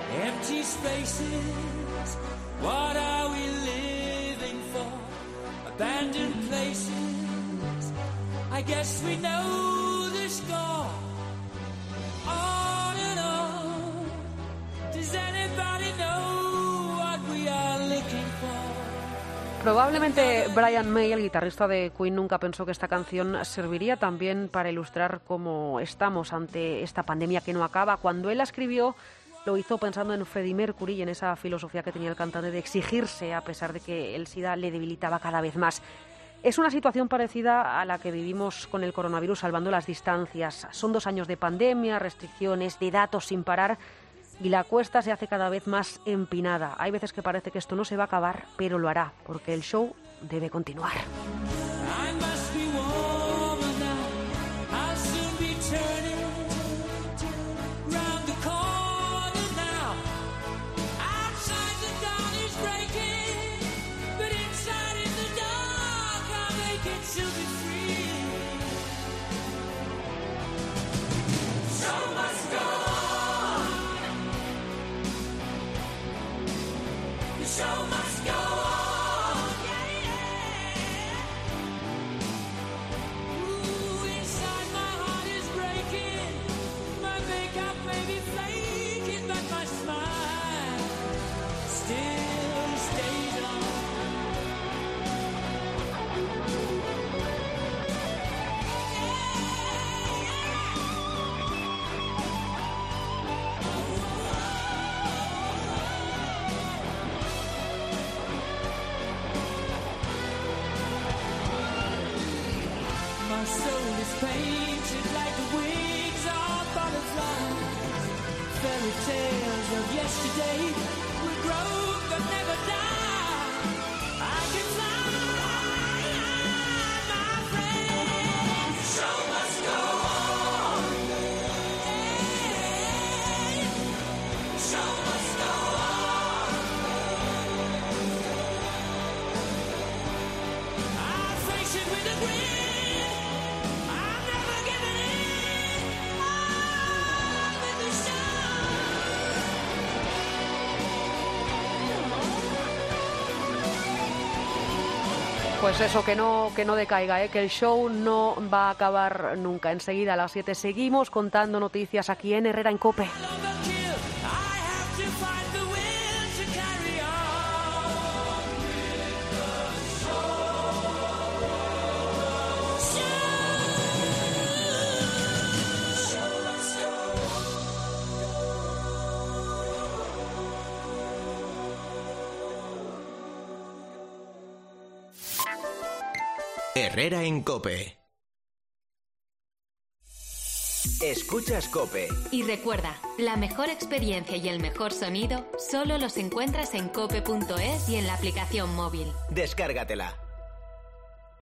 Empty spaces, what are we living for? Abandoned places, I guess we know the score. On and on, does anybody know what we are looking for? Probablemente Brian May, el guitarrista de Queen, nunca pensó que esta canción serviría también para ilustrar cómo estamos ante esta pandemia que no acaba. Cuando él la escribió, lo hizo pensando en Freddie Mercury y en esa filosofía que tenía el cantante de exigirse a pesar de que el SIDA le debilitaba cada vez más. Es una situación parecida a la que vivimos con el coronavirus, salvando las distancias. Son 2 años de pandemia, restricciones, de datos sin parar, y la cuesta se hace cada vez más empinada. Hay veces que parece que esto no se va a acabar, pero lo hará, porque el show debe continuar. My soul is painted like the wings of butterflies. Fairy tales of yesterday will grow but never die. I can fly, my friend. The show must go on. The show must go on. I face it with a grin. Pues eso, que no decaiga, que el show no va a acabar nunca. Enseguida a las 7 seguimos contando noticias aquí en Herrera en COPE. Herrera en COPE. Escuchas COPE. Y recuerda, la mejor experiencia y el mejor sonido solo los encuentras en cope.es y en la aplicación móvil. Descárgatela.